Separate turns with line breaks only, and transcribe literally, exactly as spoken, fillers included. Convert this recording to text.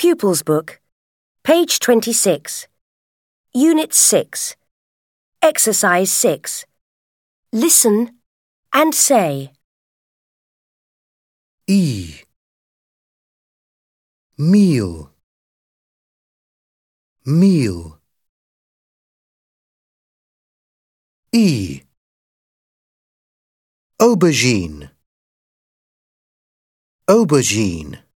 Pupils Book, page twenty-six, Unit six, Exercise six. Listen and say.
E Meal Meal E Aubergine Aubergine